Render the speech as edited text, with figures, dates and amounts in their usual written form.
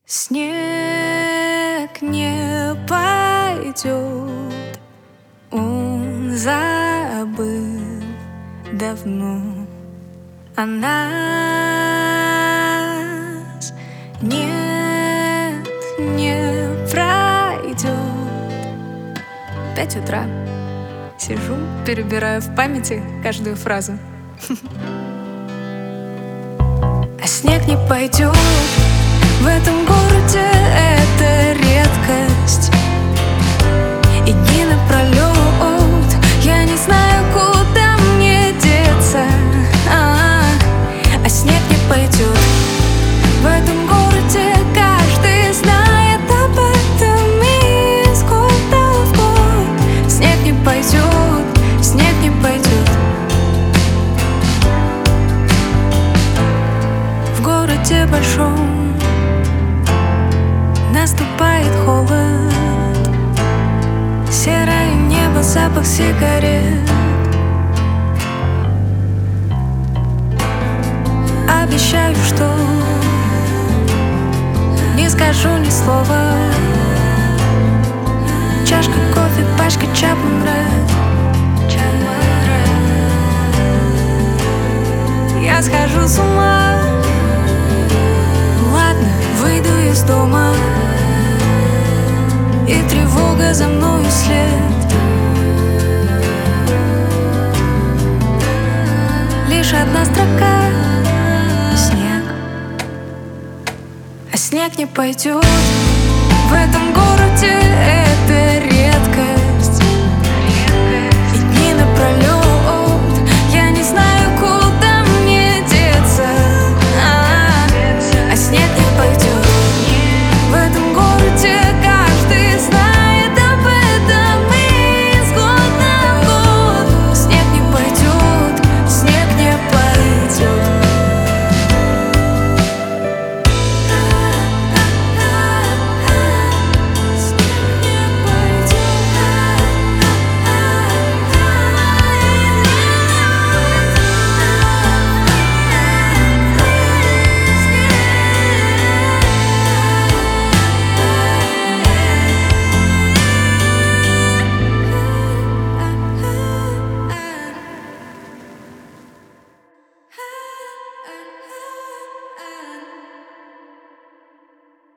Снег не пойдет, он забыл давно о нас. Нет, не пройдет. 5 утра. Сижу, перебираю в памяти каждую фразу. А снег не пойдет. В этом городе это редкость. И дни напролет я не знаю, куда мне деться. А снег не пойдет. В этом городе каждый знает об этом из года в год. Снег не пойдет, снег не пойдет. В городе большом наступает холод, серое небо, запах сигарет. Обещаю, что не скажу ни слова. Чашка кофе, пачка Chapman Red. Я схожу с ума. Ладно, выйду из дома, и тревога за мною след. Лишь одна строка — снег. А снег не пойдет. В этом городе это